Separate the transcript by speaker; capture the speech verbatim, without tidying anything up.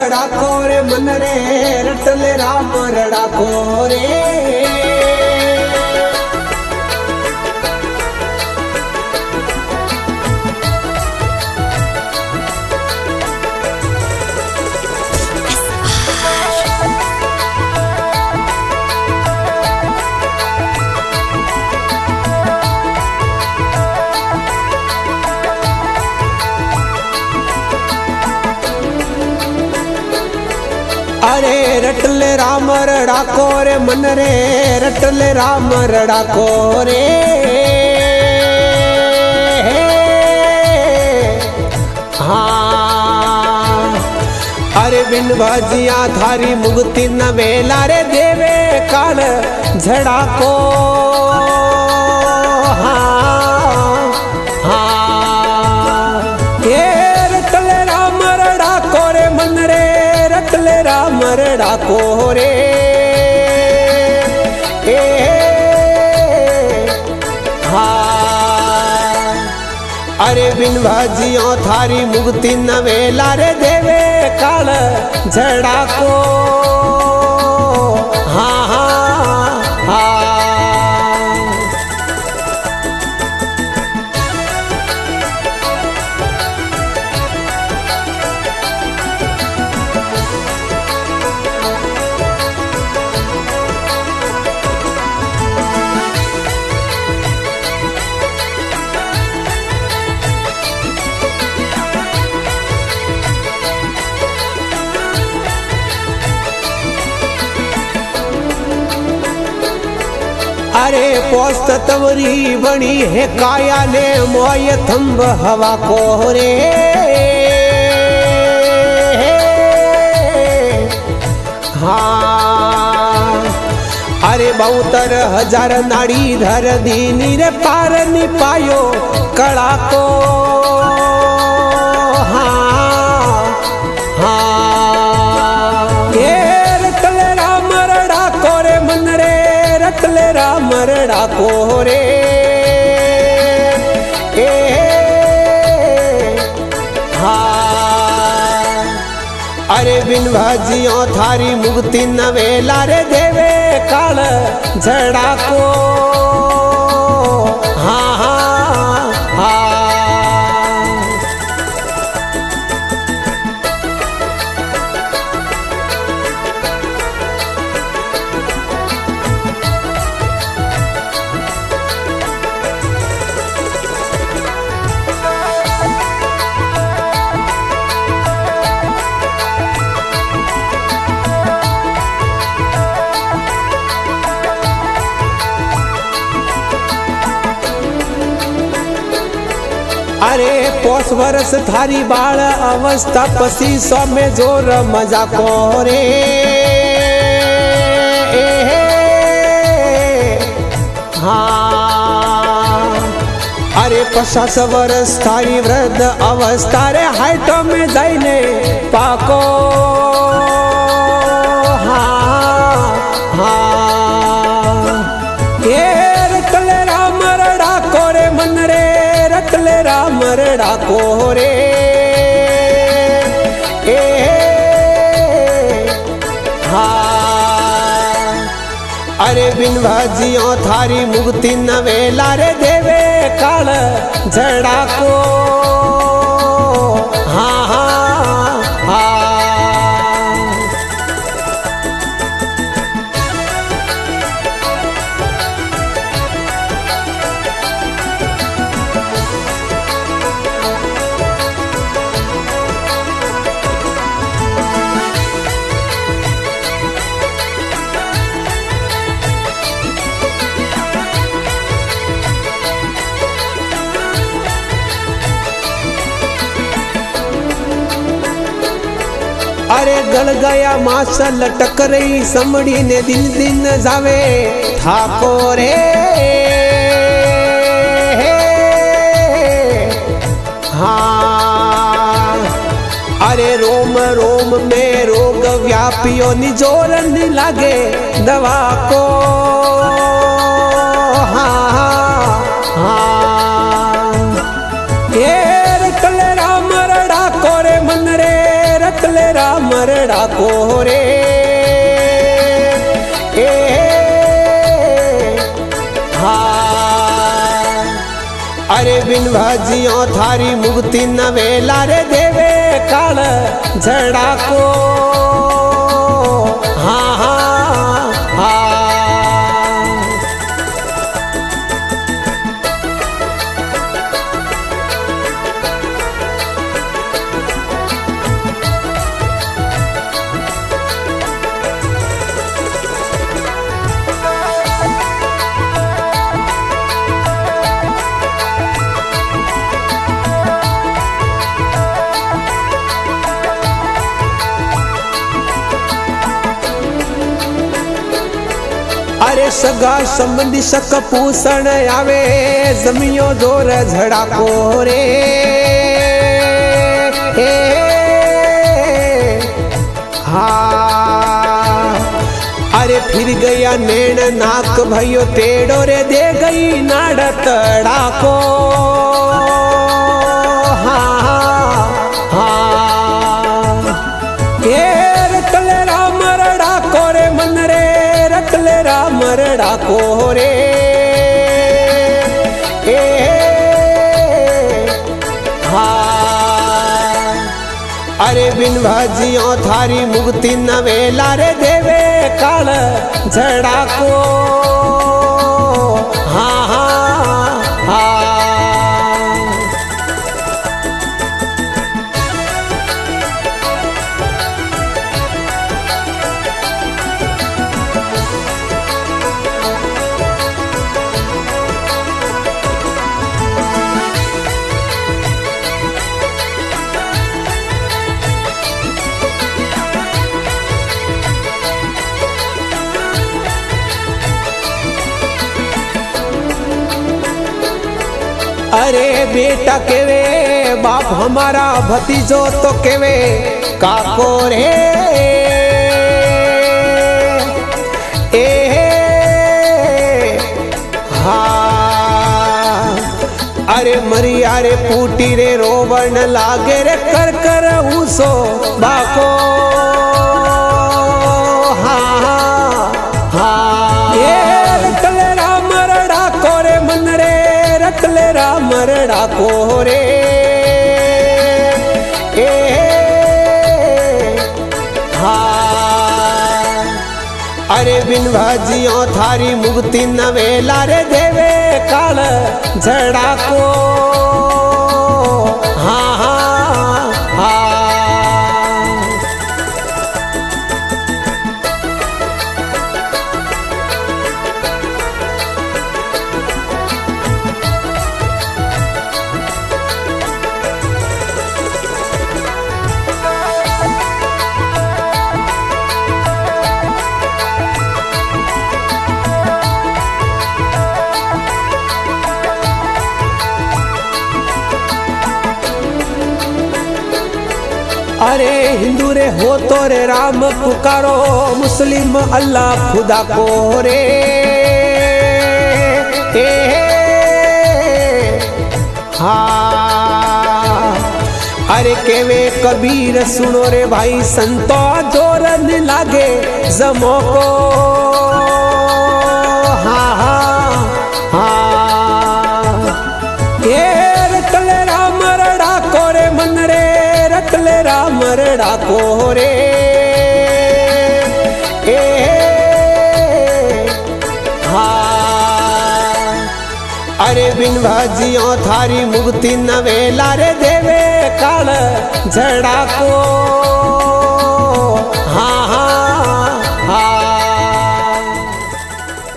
Speaker 1: रड़ाको रे मन रे रटले राम रड़ाको रे। अरे रटले राम रड़ाको रे मन रे रटले राम रड़ाको रे। हाँ अरे बिन भजिया थारी मुक्ति न वेला रे देवे काल झड़ाको। हाँ हाँ ये रटले राम रड़ाको रे मन रे रटले राम रड़ाको रे। ए हाँ अरे बिन भाजियों थारी मुक्ति न वेला रे देवे काल झड़ाको। हाँ हाँ हाँ अरे पोस्त तवरी बनी है काया ने मोय थम्ब हवा को रे। हाँ अरे बहुतर हजार नाड़ी धर दीनी रे पार नि पायो कड़ा को। हाँ हाँ ये रटले राम रड़ाको रे मन रे रटले राम रड़ाको रे। ए हाँ अरे बिन भाजियों थारी मुक्ति न वेला रे देवे काल झड़ाको। हाँ हाँ हाँ अरे पोस वर्ष थारी बाल अवस्था पसी सौ में जोर मजा को रे। हाँ अरे पचास वर्ष थारी वृद्ध अवस्था रे हाइटो में जाइने पाको। हाँ हाँ ये रटले राम रड़ाको रे मन रे रटले राम रड़ाको रे। ए हाँ अरे बिन भाजियों थारी मुक्ति न वेला रे देवे काल झड़ाको। हाँ हाँ हाँ अरे गल गया मास लटक रही समड़ी ने दिन दिन जावे थाको रे। हाँ अरे रोम रोम में रोग व्यापियो निजोर नि लागे दवा को। हाँ हाँ ये रटले राम रड़ाको रे मन रे रटले राम मरड़ा को रे ए हाँ अरे बिन भाजियों थारी मुक्ति न वेला रे देवे काल झड़ा को हाँ हाँ हाँ अरे सगा संबंधी शक पूषण आवे जमियो जोर झड़ा को रे हे हाँ अरे फिर गया नैन नाक भयो टेढ़ो रे दे गई नाड़तड़ा को हाँ हाँ ये रटले राम रड़ा को रे मन रे रटले राम रड़ा को रे ए हाँ अरे बिन भाजियों थारी मुक्ति न वेला रे देवे काल झड़ा को हाँ हाँ हाँ अरे बेटा केवे बाप हमारा भतीजो तो केवे काको रे ए हाँ अरे मरिया रे फूटी रे रोवन लागे रे कर कर ऊसो बाको हाँ हाँ ये रटले राम रड़ा को रे मन रे रटले राम रड़ा को रे ए हाँ अरे बिन भाजियों थारी मुक्ति न वेला रे देवे काल झड़ा को हाँ हाँ हाँ अरे हिंदू रे हो तो रे राम पुकारो मुस्लिम अल्लाह खुदा को रे ए हाँ अरे केवे कबीर सुनो रे भाई संतो जोरन लागे जमो को हाँ हाँ हाँ ये रटले राम रड़ा को रे मन रे रटले राम रड़ा को रे ए हाँ अरे बिन भाजियों थारी मुक्ति न वेला रे देवे काल झड़ा को